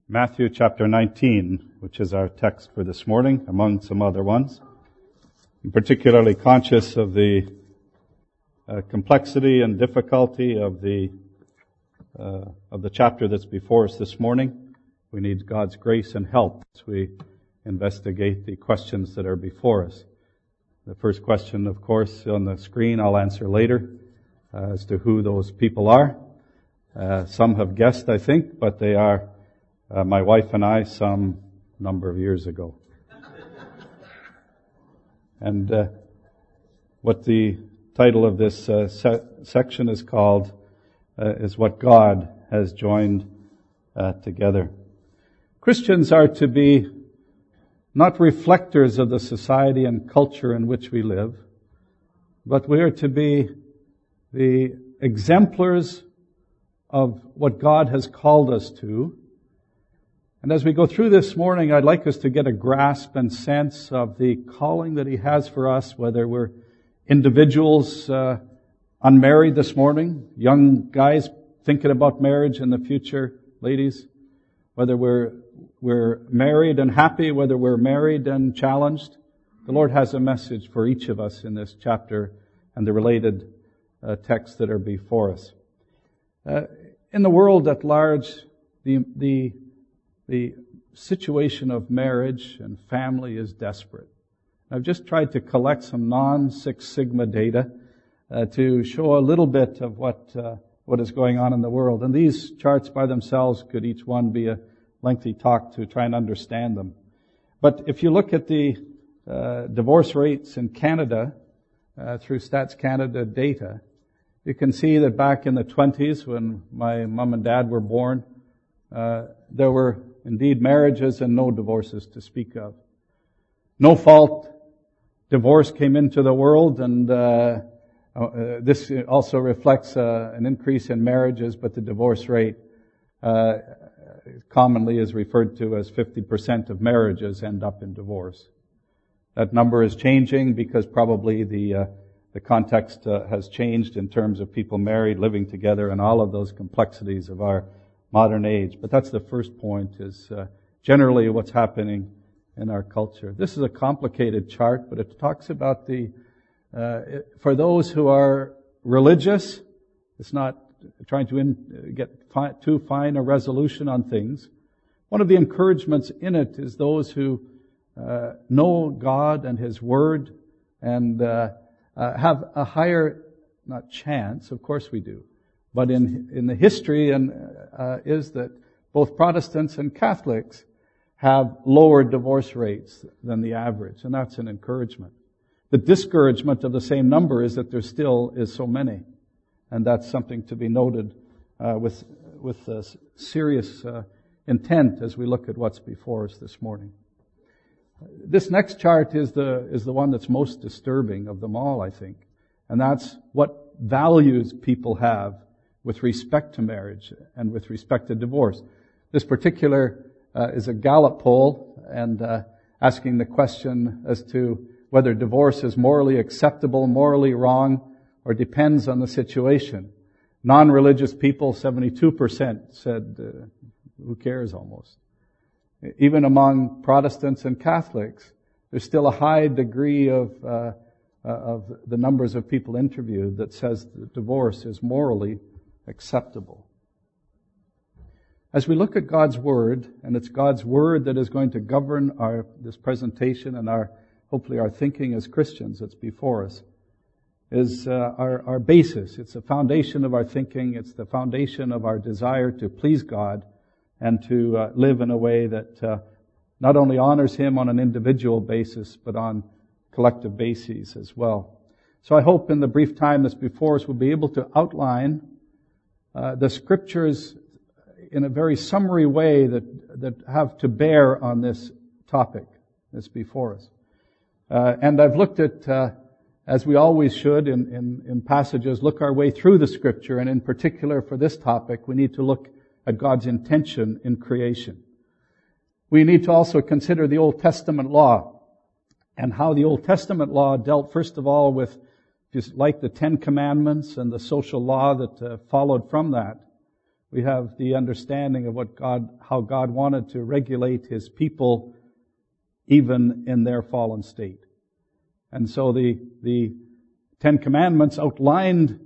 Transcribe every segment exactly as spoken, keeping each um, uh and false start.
Matthew chapter nineteen, which is our text for this morning, among some other ones. I'm particularly conscious of the uh, complexity and difficulty of the uh, of the chapter that's before us this morning. We need God's grace and help as we investigate the questions that are before us. The first question, of course, on the screen I'll answer later uh, as to who those people are. Uh, some have guessed, I think, but they are Uh, my wife and I some number of years ago. And uh, what the title of this uh, se- section is called uh, is What God Has Joined uh, Together. Christians are to be not reflectors of the society and culture in which we live, but we are to be the exemplars of what God has called us to. And as we go through this morning, I'd like us to get a grasp and sense of the calling that He has for us, whether we're individuals uh, unmarried this morning, young guys thinking about marriage in the future, ladies, whether we're we're married and happy, whether we're married and challenged. The Lord has a message for each of us in this chapter and the related uh, texts that are before us. Uh, in the world at large, the the The situation of marriage and family is desperate. I've just tried to collect some non-Six Sigma data uh, to show a little bit of what uh, what is going on in the world. And these charts by themselves could each one be a lengthy talk to try and understand them. But if you look at the uh, divorce rates in Canada uh, through Stats Canada data, you can see that back in the twenties, when my mom and dad were born, uh, there were indeed marriages and no divorces to speak of. No fault divorce came into the world, and uh, uh, this also reflects uh, an increase in marriages, but the divorce rate uh, commonly is referred to as fifty percent of marriages end up in divorce. That number is changing because probably the uh, the context uh, has changed in terms of people married, living together, and all of those complexities of our modern age. But that's the first point, is uh, generally what's happening in our culture. This is a complicated chart, but it talks about the, uh, it, for those who are religious, it's not trying to in, get fi- too fine a resolution on things. One of the encouragements in it is those who uh, know God and His Word and uh, uh, have a higher, not chance, of course we do, but in in the history and uh, is that both Protestants and Catholics have lower divorce rates than the average, and that's an encouragement. The discouragement of the same number is that there still is so many, and that's something to be noted uh, with with uh, serious uh, intent as we look at what's before us this morning. This next chart is the is the one that's most disturbing of them all, I think, and that's what values people have with respect to marriage and with respect to divorce. This particular uh, is a Gallup poll, and uh, asking the question as to whether divorce is morally acceptable, morally wrong, or depends on the situation. Non-religious people, seventy-two percent said, uh, who cares almost. Even among Protestants and Catholics, there's still a high degree of uh, uh, of the numbers of people interviewed that says that divorce is morally acceptable. As we look at God's Word, and it's God's Word that is going to govern our this presentation and our hopefully our thinking as Christians that's before us, is uh, our, our basis. It's the foundation of our thinking. It's the foundation of our desire to please God and to uh, live in a way that uh, not only honors Him on an individual basis, but on collective bases as well. So I hope in the brief time that's before us we'll be able to outline Uh, the Scriptures in a very summary way that that have to bear on this topic that's before us. Uh, and I've looked at, uh, as we always should in, in, in passages, look our way through the Scripture, and in particular for this topic, we need to look at God's intention in creation. We need to also consider the Old Testament law and how the Old Testament law dealt, first of all, with just like the Ten Commandments and the social law that uh, followed from that, We have the understanding of what God, how God wanted to regulate His people even in their fallen state. And so the, the Ten Commandments outlined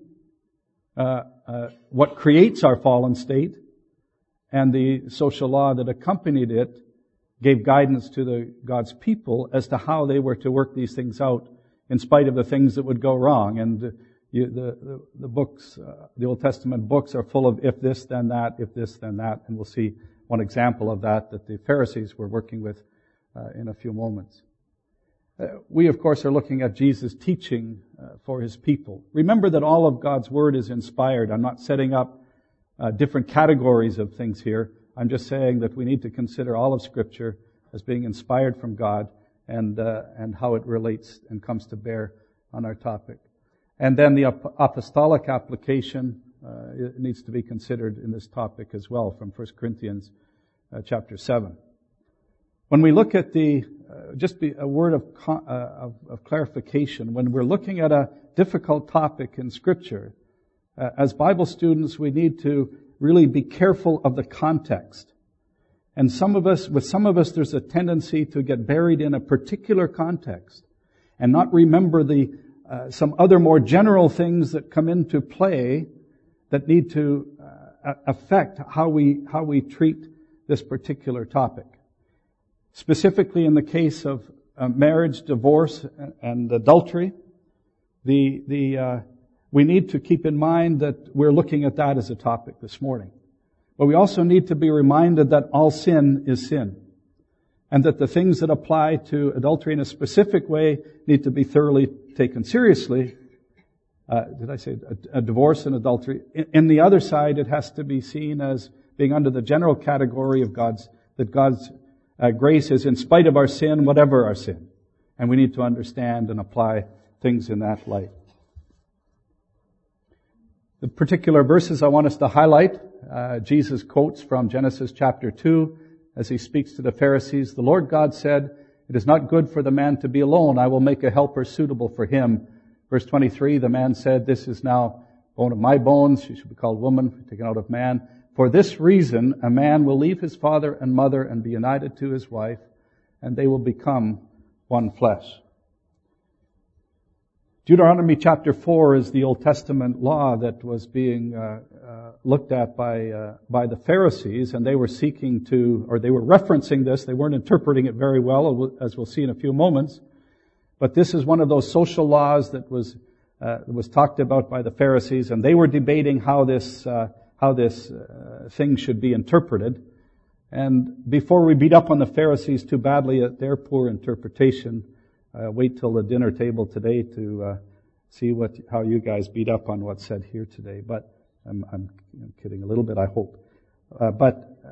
uh, uh, what creates our fallen state, and the social law that accompanied it gave guidance to the God's people as to how they were to work these things out in spite of the things that would go wrong. And uh, you, the, the, the books, uh, the Old Testament books are full of if this, then that, if this, then that. And we'll see one example of that that the Pharisees were working with uh, in a few moments. Uh, we, of course, are looking at Jesus' teaching uh, for His people. Remember that all of God's Word is inspired. I'm not setting up uh, different categories of things here. I'm just saying that we need to consider all of Scripture as being inspired from God and uh, and how it relates and comes to bear on our topic. And then the ap- apostolic application uh, it needs to be considered in this topic as well from First Corinthians uh, chapter seven. When we look at the, uh, just be a word of, uh, of, of clarification, when we're looking at a difficult topic in Scripture, uh, as Bible students we need to really be careful of the context. And some of us, with some of us, there's a tendency to get buried in a particular context and not remember the uh, some other more general things that come into play that need to uh, affect how we how we treat this particular topic. Specifically, in the case of uh, marriage, divorce, and adultery, the the uh, we need to keep in mind that we're looking at that as a topic this morning. But we also need to be reminded that all sin is sin, and that the things that apply to adultery in a specific way need to be thoroughly taken seriously. Uh, did I say a, a divorce and adultery? In, in the other side, it has to be seen as being under the general category of God's, that God's uh, grace is in spite of our sin, whatever our sin. And we need to understand and apply things in that light. The particular verses I want us to highlight, uh, Jesus quotes from Genesis chapter two as He speaks to the Pharisees. The Lord God said, "It is not good for the man to be alone. I will make a helper suitable for him." Verse twenty-three, the man said, "This is now bone of my bones. She should be called woman, taken out of man. For this reason, a man will leave his father and mother and be united to his wife, and they will become one flesh." Deuteronomy chapter four is the Old Testament law that was being uh, uh, looked at by uh, by the Pharisees, and they were seeking to, or they were referencing this. They weren't interpreting it very well, as we'll see in a few moments. But this is one of those social laws that was uh, was talked about by the Pharisees, and they were debating how this uh, how this uh, thing should be interpreted. And before we beat up on the Pharisees too badly at their poor interpretation, Uh, wait till the dinner table today to uh, see what how you guys beat up on what's said here today. But I'm, I'm, I'm kidding a little bit, I hope. Uh, but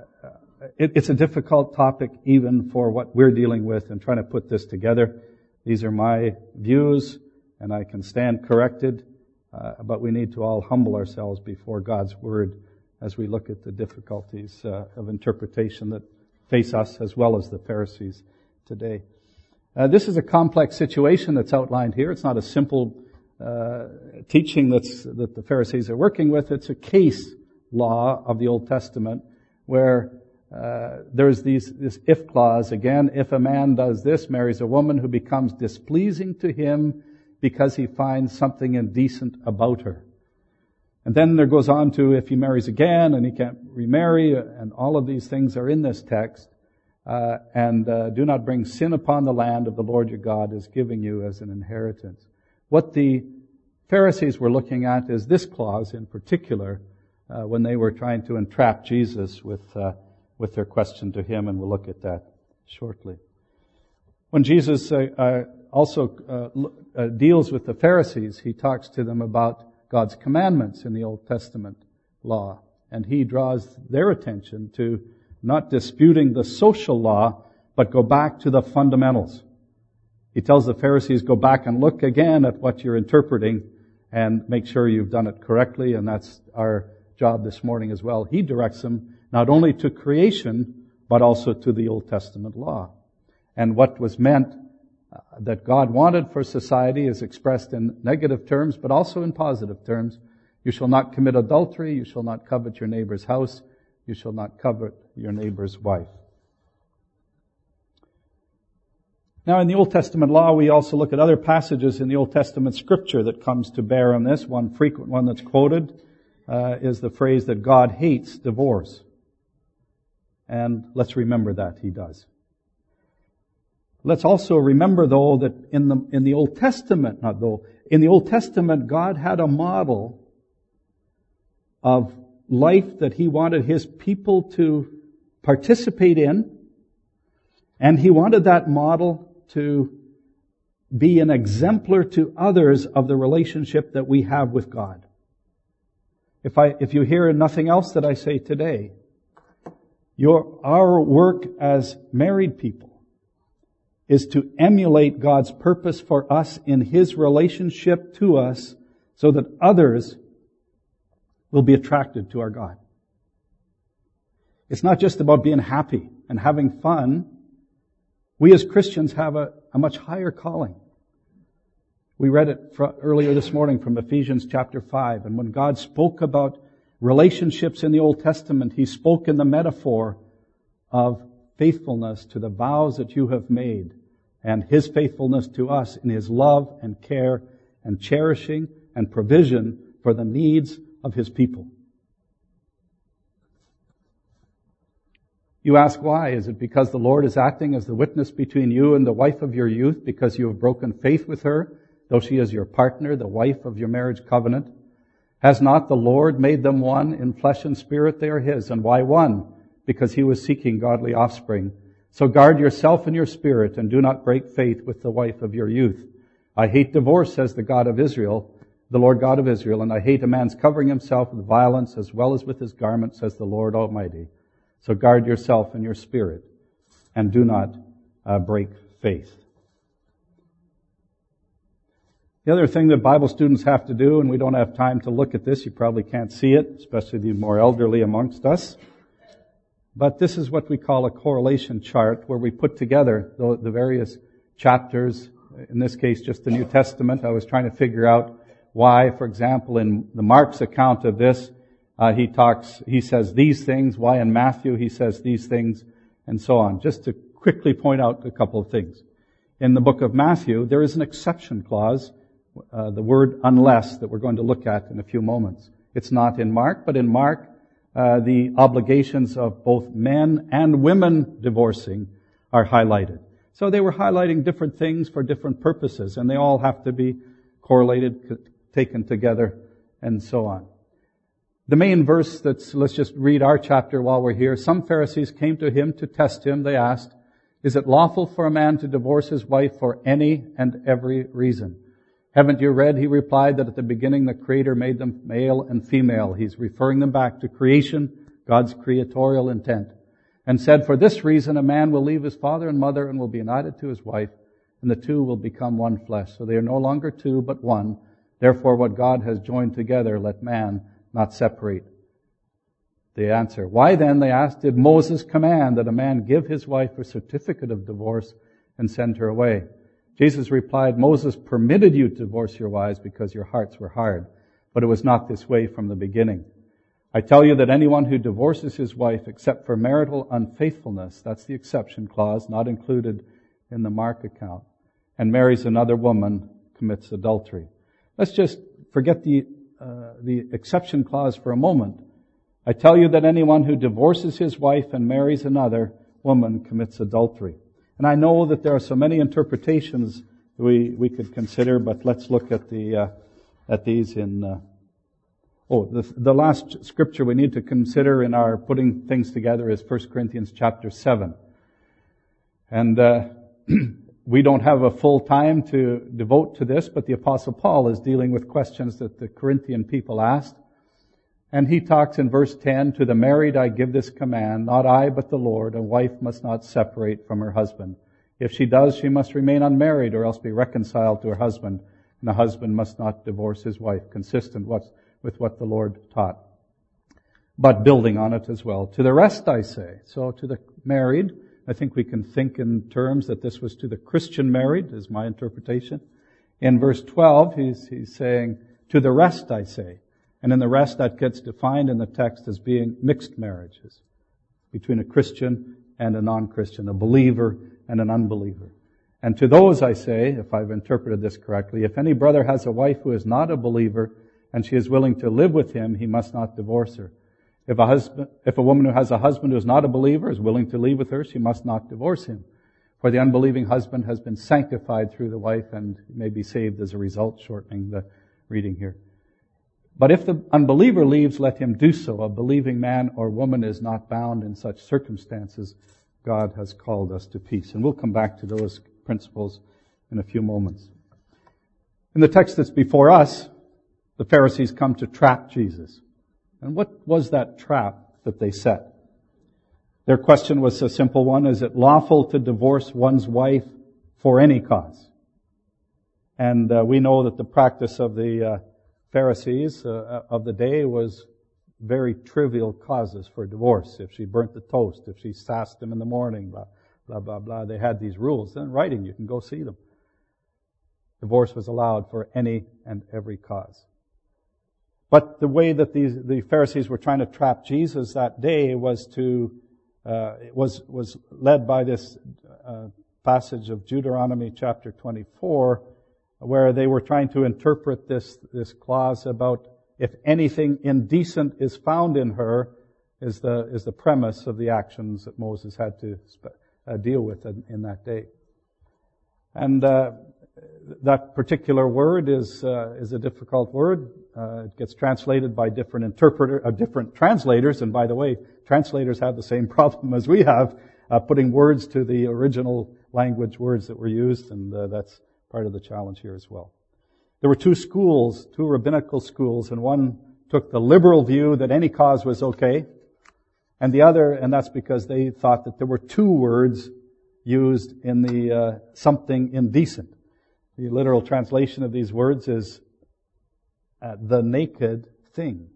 uh, it, it's a difficult topic even for what we're dealing with and trying to put this together. These are my views, and I can stand corrected. Uh, but we need to all humble ourselves before God's Word as we look at the difficulties uh, of interpretation that face us as well as the Pharisees today. Uh, this is a complex situation that's outlined here. It's not a simple uh, teaching that's, that the Pharisees are working with. It's a case law of the Old Testament where uh, there's these, this if clause again. If a man does this, marries a woman who becomes displeasing to him because he finds something indecent about her. And then there goes on to if he marries again and he can't remarry, and all of these things are in this text. Uh, and uh, do not bring sin upon the land of the Lord your God is giving you as an inheritance. What the Pharisees were looking at is this clause in particular uh, when they were trying to entrap Jesus with uh, with their question to him, and we'll look at that shortly. When Jesus uh, uh, also uh, uh, deals with the Pharisees, he talks to them about God's commandments in the Old Testament law, and he draws their attention to not disputing the social law, but go back to the fundamentals. He tells the Pharisees, go back and look again at what you're interpreting and make sure you've done it correctly, and that's our job this morning as well. He directs them not only to creation, but also to the Old Testament law. And what was meant uh, that God wanted for society is expressed in negative terms, but also in positive terms You shall not commit adultery. You shall not covet your neighbor's house. You shall not covet your neighbor's wife. Now, in the Old Testament law, we also look at other passages in the Old Testament scripture that comes to bear on this. One frequent one that's quoted uh, is the phrase that God hates divorce. And let's remember that He does. Let's also remember, though, that in the in the Old Testament, not though, in the Old Testament, God had a model of life that He wanted His people to participate in, and He wanted that model to be an exemplar to others of the relationship that we have with God. If I, if you hear nothing else that I say today, your, our work as married people is to emulate God's purpose for us in His relationship to us so that others will be attracted to our God. It's not just about being happy and having fun. We as Christians have a, a much higher calling. We read it fr- earlier this morning from Ephesians chapter five. And when God spoke about relationships in the Old Testament, He spoke in the metaphor of faithfulness to the vows that you have made and His faithfulness to us in His love and care and cherishing and provision for the needs of His people. You ask why? Is it because the Lord is acting as the witness between you and the wife of your youth because you have broken faith with her, though she is your partner, the wife of your marriage covenant? Has not the Lord made them one in flesh and spirit? They are His. And why one? Because He was seeking godly offspring. So guard yourself and your spirit and do not break faith with the wife of your youth. I hate divorce, says the God of Israel, the Lord God of Israel, and I hate a man's covering himself with violence as well as with his garment, says the Lord Almighty. So guard yourself and your spirit and do not uh, break faith. The other thing that Bible students have to do, and we don't have time to look at this, you probably can't see it, especially the more elderly amongst us, but this is what we call a correlation chart where we put together the, the various chapters, in this case just the New Testament. I was trying to figure out why, for example, in the Mark's account of this, Uh, he talks, he says these things, why in Matthew he says these things, and so on. Just to quickly point out a couple of things. In the book of Matthew, there is an exception clause, uh, the word unless, that we're going to look at in a few moments. It's not in Mark, but in Mark, uh, the obligations of both men and women divorcing are highlighted. So they were highlighting different things for different purposes, and they all have to be correlated, taken together, and so on. The main verse that's, let's just read our chapter while we're here. Some Pharisees came to Him to test Him. They asked, is it lawful for a man to divorce his wife for any and every reason? Haven't you read, He replied, that at the beginning the Creator made them male and female. He's referring them back to creation, God's creatorial intent. And said, for this reason a man will leave his father and mother and will be united to his wife, and the two will become one flesh. So they are no longer two, but one. Therefore what God has joined together, let man not separate. The answer. Why then, they asked, did Moses command that a man give his wife a certificate of divorce and send her away? Jesus replied, Moses permitted you to divorce your wives because your hearts were hard, but it was not this way from the beginning. I tell you that anyone who divorces his wife except for marital unfaithfulness, that's the exception clause, not included in the Mark account, and marries another woman, commits adultery. Let's just forget the Uh, the exception clause for a moment. I tell you that anyone who divorces his wife and marries another woman commits adultery. And I know that there are so many interpretations we we could consider, but let's look at the uh, at these in. Uh, oh, the the last scripture we need to consider in our putting things together is First Corinthians chapter seven, and. Uh, We don't have a full time to devote to this, but the Apostle Paul is dealing with questions that the Corinthian people asked. And he talks in verse ten, to the married I give this command, not I but the Lord, a wife must not separate from her husband. If she does, she must remain unmarried or else be reconciled to her husband. And a husband must not divorce his wife, consistent with what the Lord taught. But building on it as well. To the rest I say, so to the married, I think we can think in terms that this was to the Christian married, is my interpretation. In verse twelve, he's, he's saying, to the rest I say. And in the rest, that gets defined in the text as being mixed marriages between a Christian and a non-Christian, a believer and an unbeliever. And to those I say, if I've interpreted this correctly, if any brother has a wife who is not a believer and she is willing to live with him, he must not divorce her. If a husband, if a woman who has a husband who is not a believer is willing to live with her, she must not divorce him. For the unbelieving husband has been sanctified through the wife and may be saved as a result, shortening the reading here. But if the unbeliever leaves, let him do so. A believing man or woman is not bound in such circumstances. God has called us to peace. And we'll come back to those principles in a few moments. In the text that's before us, the Pharisees come to trap Jesus. And what was that trap that they set? Their question was a simple one. Is it lawful to divorce one's wife for any cause? And uh, we know that the practice of the uh, Pharisees uh, of the day was very trivial causes for divorce. If she burnt the toast, if she sassed him in the morning, blah, blah, blah, blah. They had these rules. In writing, you can go see them. Divorce was allowed for any and every cause. But the way that these, the Pharisees were trying to trap Jesus that day was to, uh, was, was led by this uh, passage of Deuteronomy chapter twenty-four, where they were trying to interpret this, this clause about if anything indecent is found in her, is the, is the premise of the actions that Moses had to uh, deal with in, in that day. And, uh, that particular word is, uh, is a difficult word. Uh, it gets translated by different interpreter, uh, different translators, and by the way, translators have the same problem as we have, uh, putting words to the original language words that were used, and uh, that's part of the challenge here as well. There were two schools, two rabbinical schools, and one took the liberal view that any cause was okay, and the other, and that's because they thought that there were two words used in the uh, something indecent. The literal translation of these words is uh, the naked thing.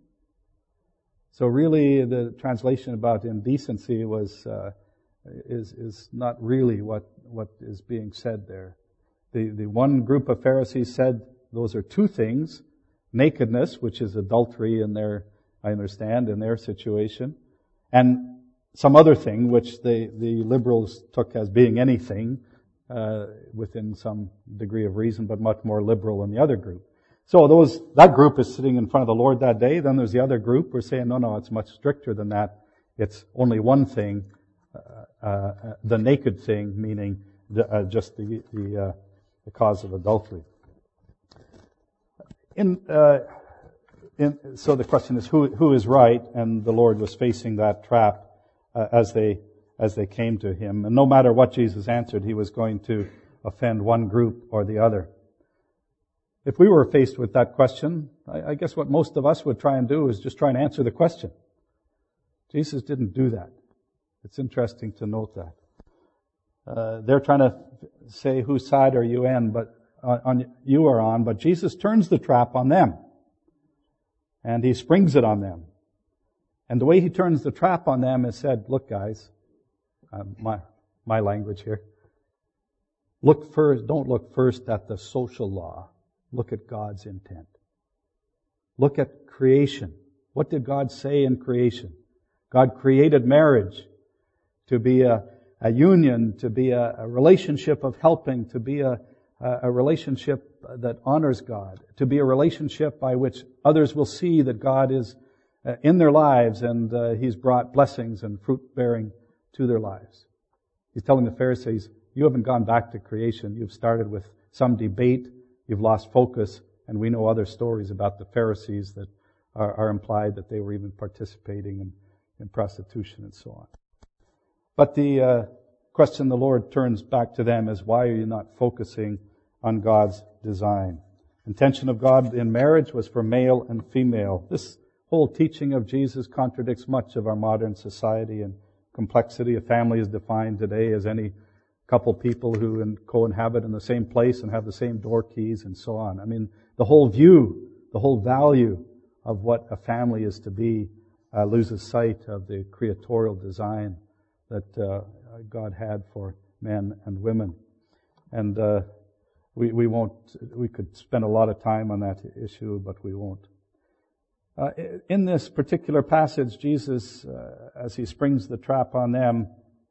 So really, the translation about indecency was uh, is is not really what what is being said there. The the one group of Pharisees said those are two things: nakedness, which is adultery in their, I understand, in their situation, and some other thing which the the liberals took as being anything. Uh, within some degree of reason, but much more liberal than the other group. So those, that group is sitting in front of the Lord that day. Then there's the other group. We're saying, no, no, it's much stricter than that. It's only one thing, uh, uh, the naked thing, meaning the, uh, just the the, uh, the cause of adultery. In, uh, in, so the question is, who who is right? And the Lord was facing that trap uh, as they. as they came to him. And no matter what Jesus answered, he was going to offend one group or the other. If we were faced with that question, I, I guess what most of us would try and do is just try and answer the question. Jesus didn't do that. It's interesting to note that. Uh, they're trying to say, whose side are you in, but on, on you are on, but Jesus turns the trap on them. And he springs it on them. And the way he turns the trap on them is said, look guys, Uh, my my language here. Look first. Don't look first at the social law. Look at God's intent. Look at creation. What did God say in creation? God created marriage to be a, a union, to be a, a relationship of helping, to be a, a relationship that honors God, to be a relationship by which others will see that God is uh, in their lives and uh, He's brought blessings and fruit-bearing to their lives. He's telling the Pharisees, you haven't gone back to creation. You've started with some debate. You've lost focus. And we know other stories about the Pharisees that are, are implied that they were even participating in, in prostitution and so on. But the uh, question the Lord turns back to them is, why are you not focusing on God's design? Intention of God in marriage was for male and female. This whole teaching of Jesus contradicts much of our modern society and complexity. A family is defined today as any couple people who co-inhabit in the same place and have the same door keys and so on. I mean, the whole view, the whole value of what a family is to be uh, loses sight of the creatorial design that uh, God had for men and women. And uh, we, we won't, we could spend a lot of time on that issue, but we won't. Uh, in this particular passage, Jesus, uh, as he springs the trap on them,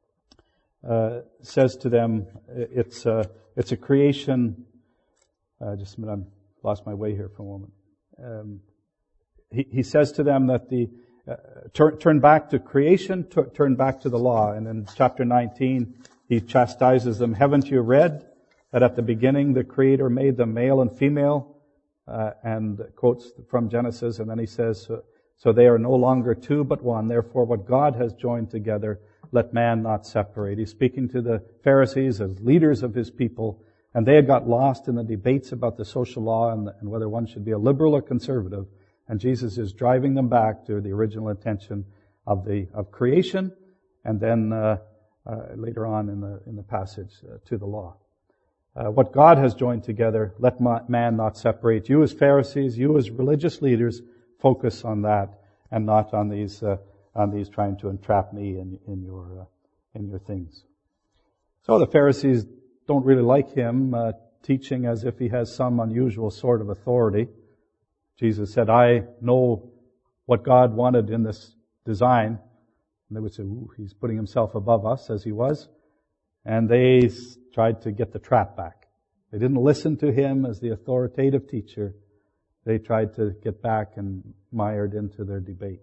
uh, says to them, it's a, it's a creation. Uh, just a minute, I lost my way here for a moment. Um, he, he says to them that the uh, turn, turn back to creation, t- turn back to the law. And in chapter nineteen, he chastises them. Haven't you read that at the beginning the Creator made them male and female? Uh, and quotes from Genesis, and then he says, so, so they are no longer two but one. Therefore, what God has joined together, let man not separate. He's speaking to the Pharisees as leaders of his people, and they had got lost in the debates about the social law and, and whether one should be a liberal or conservative. And Jesus is driving them back to the original intention of the of creation, and then uh, uh, later on in the in the passage uh, to the law. Uh, what God has joined together, let man not separate. You as Pharisees, you as religious leaders, focus on that and not on these uh, on these trying to entrap me in, in your uh, in your things. So the Pharisees don't really like him uh, teaching as if he has some unusual sort of authority. Jesus said, "I know what God wanted in this design." And they would say, "Ooh, he's putting himself above us," as he was. And they tried to get the trap back. They didn't listen to him as the authoritative teacher. They tried to get back and mired into their debate.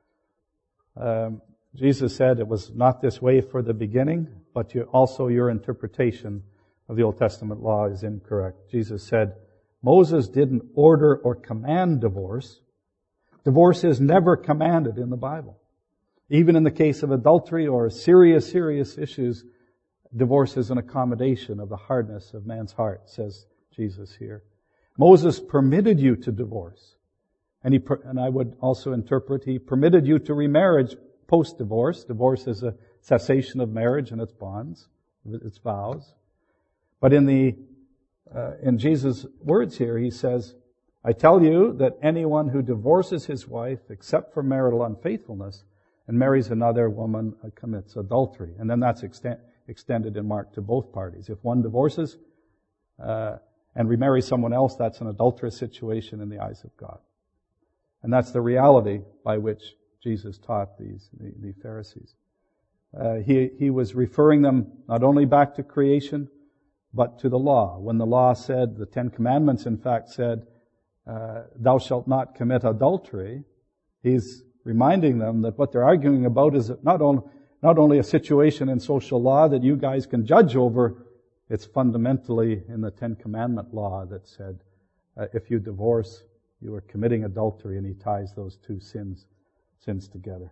Um, Jesus said it was not this way for the beginning, but you, also your interpretation of the Old Testament law is incorrect. Jesus said, Moses didn't order or command divorce. Divorce is never commanded in the Bible. Even in the case of adultery or serious, serious issues, divorce is an accommodation of the hardness of man's heart, says Jesus here. Moses permitted you to divorce. And he, and I would also interpret, he permitted you to remarriage post-divorce. Divorce is a cessation of marriage and its bonds, its vows. But in the, uh, in Jesus' words here, he says, I tell you that anyone who divorces his wife except for marital unfaithfulness and marries another woman uh, commits adultery. And then that's extent, extended in Mark to both parties. If one divorces uh, and remarries someone else, that's an adulterous situation in the eyes of God. And that's the reality by which Jesus taught these the, the Pharisees. Uh, he he was referring them not only back to creation, but to the law. When the law said, the Ten Commandments in fact said, uh, thou shalt not commit adultery, he's reminding them that what they're arguing about is not only Not only a situation in social law that you guys can judge over, it's fundamentally in the Ten Commandment law that said, uh, if you divorce, you are committing adultery, and he ties those two sins, sins together.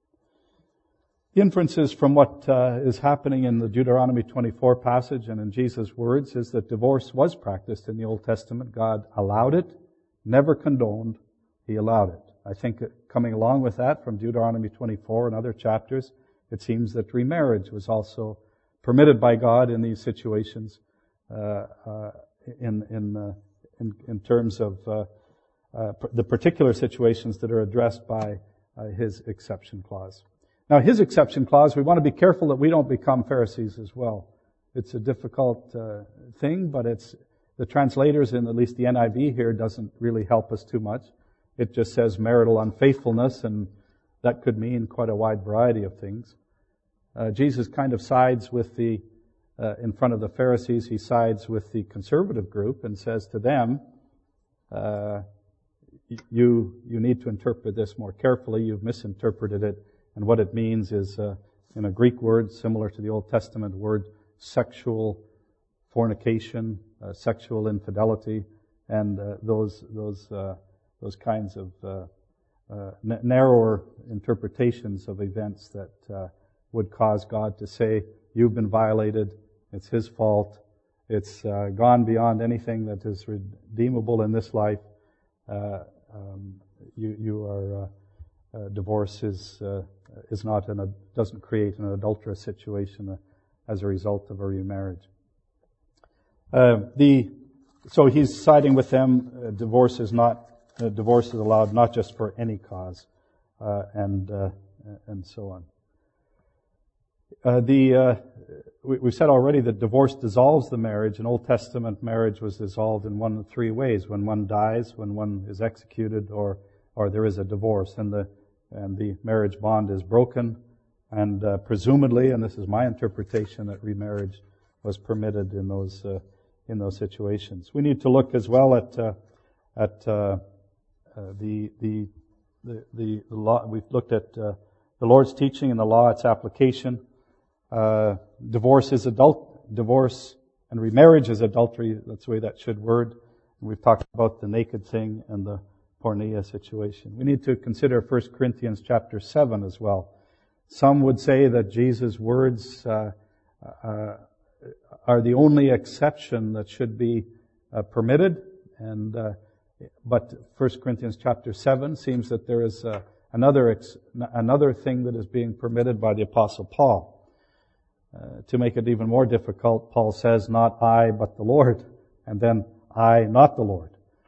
The inferences from what uh, is happening in the Deuteronomy twenty-four passage and in Jesus' words is that divorce was practiced in the Old Testament. God allowed it, never condoned, he allowed it. I think coming along with that from Deuteronomy twenty-four and other chapters, it seems that remarriage was also permitted by God in these situations, uh, uh, in in, uh, in in terms of uh, uh, the particular situations that are addressed by uh, His exception clause. Now, His exception clause, we want to be careful that we don't become Pharisees as well. It's a difficult uh, thing, but it's the translators in at least the N I V here doesn't really help us too much. It just says marital unfaithfulness, and that could mean quite a wide variety of things. Uh, Jesus kind of sides with the, uh, in front of the Pharisees, he sides with the conservative group and says to them, uh, you, you need to interpret this more carefully. You've misinterpreted it. And what it means is, uh, in a Greek word similar to the Old Testament word, sexual fornication, uh, sexual infidelity, and uh, those, those, uh, those kinds of uh, uh, n- narrower interpretations of events that uh, would cause God to say, you've been violated, it's His fault, it's uh, gone beyond anything that is redeemable in this life, uh, um, you, you are, uh, uh, divorce is, uh, is not an, doesn't create an adulterous situation uh, as a result of a remarriage. Uh, the, so he's siding with them, uh, divorce is not, uh, divorce is allowed not just for any cause, uh, and, uh, and so on. Uh, the uh, we, we've said already that divorce dissolves the marriage. In Old Testament, marriage was dissolved in one of three ways: when one dies, when one is executed, or or there is a divorce, and the and the marriage bond is broken, and uh, presumably, and this is my interpretation, that remarriage was permitted in those uh, in those situations. We need to look as well at uh, at uh, uh, the, the the the the law. We've looked at uh, the Lord's teaching and the law, its application. Uh, divorce is adult divorce, and remarriage is adultery. That's the way that should word. We've talked about the naked thing and the porneia situation. We need to consider First Corinthians chapter seven as well. Some would say that Jesus' words uh, uh, are the only exception that should be uh, permitted, and uh, but First Corinthians chapter seven seems that there is uh, another ex- another thing that is being permitted by the Apostle Paul. Uh, to make it even more difficult, Paul says, "Not I, but the Lord," and then "I, not the Lord."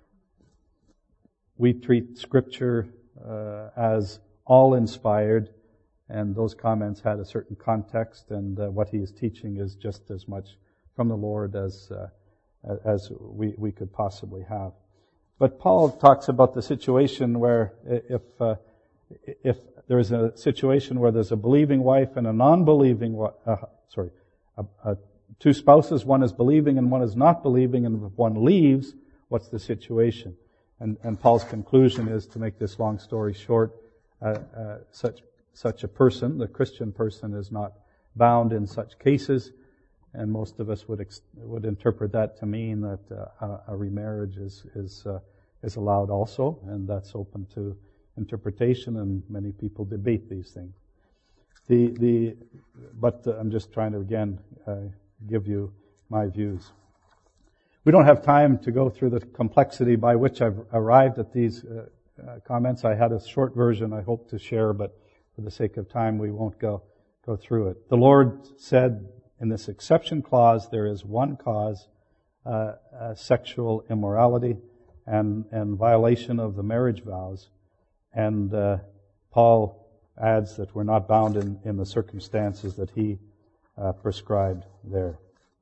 We treat Scripture uh, as all inspired, and those comments had a certain context, and uh, what he is teaching is just as much from the Lord as uh, as we, we could possibly have. But Paul talks about the situation where if uh, if there is a situation where there's a believing wife and a non-believing, uh, sorry, a, a, two spouses, one is believing and one is not believing, and if one leaves, what's the situation? And, and Paul's conclusion is, to make this long story short, uh, uh, such such a person, the Christian person, is not bound in such cases, and most of us would ex- would interpret that to mean that uh, a, a remarriage is is uh, is allowed also, and that's open to interpretation, and many people debate these things. The the but uh, I'm just trying to again uh, give you my views. We don't have time to go through the complexity by which I've arrived at these uh, uh, comments. I had a short version I hope to share, but for the sake of time, we won't go go through it. The Lord said in this exception clause, there is one cause, uh, uh, sexual immorality and and violation of the marriage vows, and uh, Paul adds that we're not bound in, in the circumstances that he uh, prescribed there.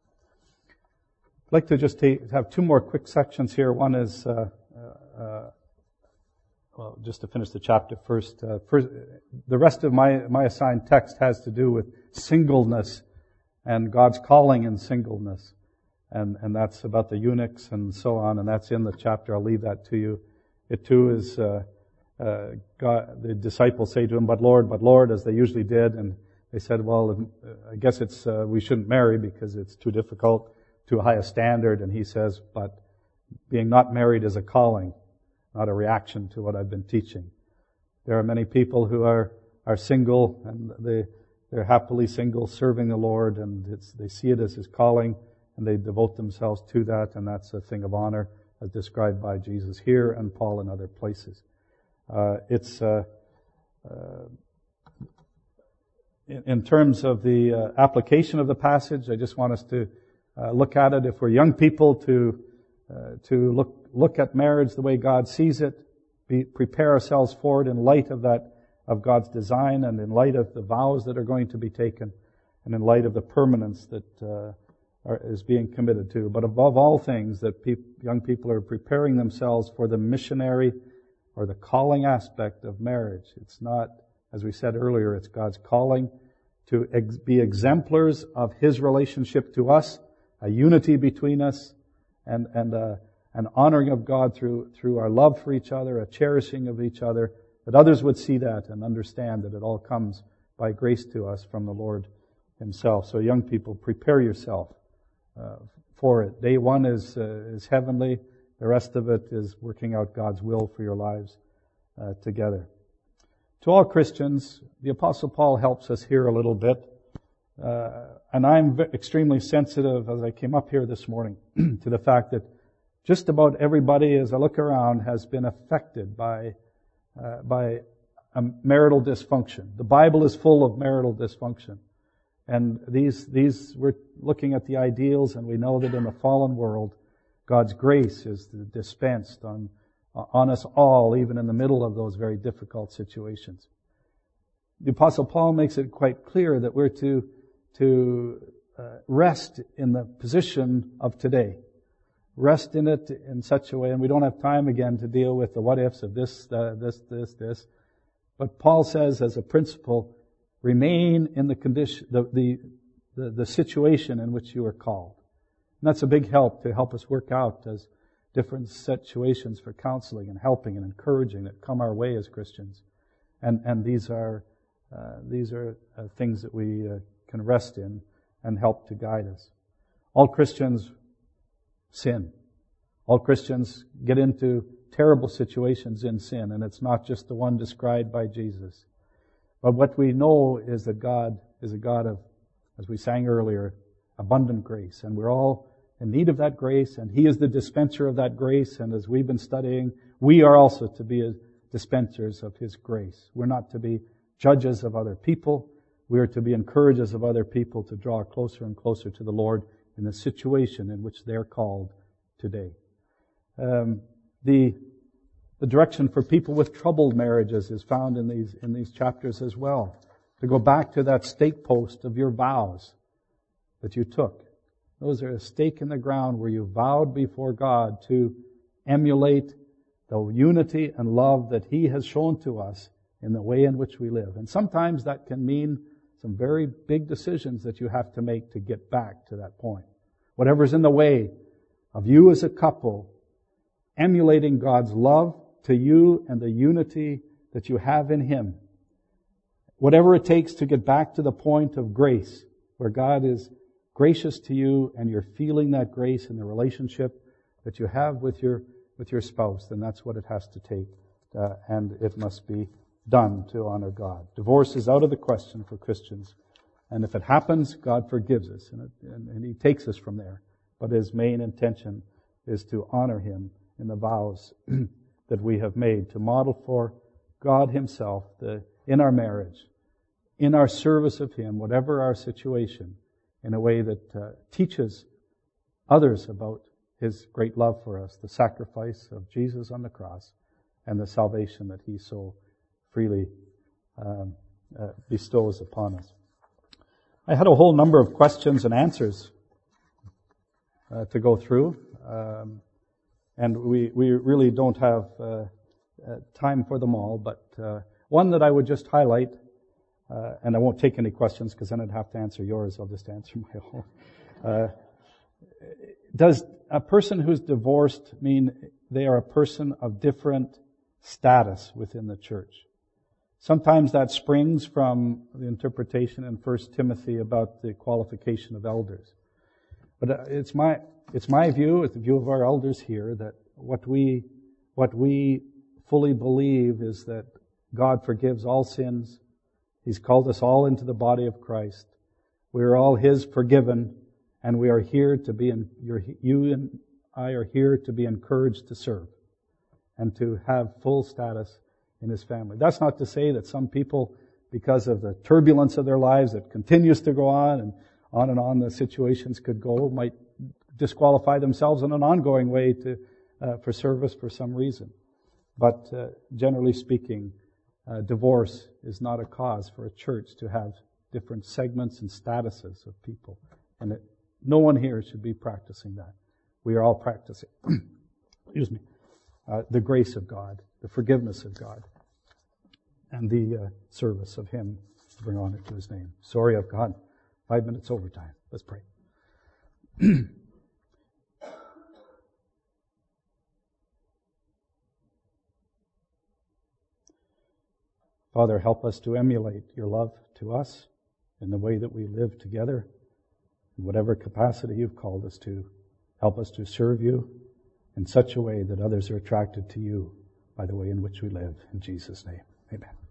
I'd like to just take, have two more quick sections here. One is, uh, uh, well, just to finish the chapter first. Uh, first, the rest of my, my assigned text has to do with singleness and God's calling in singleness. And, and that's about the eunuchs and so on, and that's in the chapter. I'll leave that to you. It too is, uh, uh, God, the disciples say to him, "But Lord, but Lord," as they usually did, and they said, "Well, I guess it's, uh, we shouldn't marry because it's too difficult, too high a standard." And he says, "But being not married is a calling, not a reaction to what I've been teaching." There are many people who are, are single, and they, they're happily single, serving the Lord, and it's, they see it as his calling, and they devote themselves to that, and that's a thing of honor, as described by Jesus here and Paul in other places. Uh, it's, uh, uh, in, in terms of the uh, application of the passage, I just want us to Uh, look at it, if we're young people, to uh, to look look at marriage the way God sees it, be, prepare ourselves for it in light of that, of God's design, and in light of the vows that are going to be taken, and in light of the permanence that uh, are, is being committed to. But above all things, that pe- young people are preparing themselves for the missionary or the calling aspect of marriage. It's not, as we said earlier, it's God's calling to ex- be exemplars of His relationship to us, a unity between us, and and uh, an honoring of God through through our love for each other, a cherishing of each other, that others would see that and understand that it all comes by grace to us from the Lord Himself. So young people, prepare yourself uh, for it. Day one is uh, is heavenly. The rest of it is working out God's will for your lives uh, together. To all Christians, the Apostle Paul helps us here a little bit. Uh, and I'm v- extremely sensitive as I came up here this morning to the fact that just about everybody, as I look around, has been affected by uh, by a marital dysfunction. The Bible is full of marital dysfunction. And these, these, we're looking at the ideals, and we know that in a fallen world, God's grace is dispensed on, on us all, even in the middle of those very difficult situations. The Apostle Paul makes it quite clear that we're to to uh, rest in the position of today. rest in it in such a way, and we don't have time again to deal with the what ifs of this, uh, this, this, this. But Paul says as a principle, remain in the condition, the, the, the, the situation in which you are called. And that's a big help to help us work out as different situations for counseling and helping and encouraging that come our way as Christians. And, and these are, uh, these are uh, things that we uh, can rest in and help to guide us. All Christians sin. All Christians get into terrible situations in sin, and it's not just the one described by Jesus. But what we know is that God is a God of, as we sang earlier, abundant grace. And we're all in need of that grace, and He is the dispenser of that grace. And as we've been studying, we are also to be dispensers of His grace. We're not to be judges of other people. We are to be encouragers of other people to draw closer and closer to the Lord in the situation in which they're called today. Um, the the direction for people with troubled marriages is found in these in these chapters as well. To go back to that stake post of your vows that you took. Those are a stake in the ground where you vowed before God to emulate the unity and love that He has shown to us in the way in which we live. And sometimes that can mean some very big decisions that you have to make to get back to that point. Whatever's in the way of you as a couple, emulating God's love to you and the unity that you have in Him. Whatever it takes to get back to the point of grace, where God is gracious to you and you're feeling that grace in the relationship that you have with your with your spouse, then that's what it has to take. Uh, and it must be done to honor God. Divorce is out of the question for Christians. And if it happens, God forgives us and, it, and, and He takes us from there. But His main intention is to honor Him in the vows that we have made, to model for God Himself the, in our marriage, in our service of Him, whatever our situation, in a way that uh, teaches others about His great love for us, the sacrifice of Jesus on the cross, and the salvation that He so freely um, uh, bestows upon us. I had a whole number of questions and answers uh, to go through, um, and we we really don't have uh, uh, time for them all. But uh, one that I would just highlight, uh, and I won't take any questions because then I'd have to answer yours. I'll just answer my own. Uh, does a person who's divorced mean they are a person of different status within the church? Sometimes that springs from the interpretation in First Timothy about the qualification of elders. But it's my it's my view, it's the view of our elders here, that what we what we fully believe is that God forgives all sins. He's called us all into the body of Christ. We are all His forgiven, and we are here to be in, you're, you and I are here to be encouraged to serve and to have full status in His family. That's not to say that some people, because of the turbulence of their lives that continues to go on and on and on the situations could go, might disqualify themselves in an ongoing way to uh, for service for some reason. But uh, generally speaking, uh, divorce is not a cause for a church to have different segments and statuses of people. And it, no one here should be practicing that. We are all practicing, excuse me, uh, the grace of God, the forgiveness of God, and the uh, service of Him to bring honor to His name. Sorry, I've gone five minutes overtime. Let's pray. Father, help us to emulate Your love to us in the way that we live together, in whatever capacity You've called us to. Help us to serve You in such a way that others are attracted to You by the way in which we live. In Jesus' name, amen.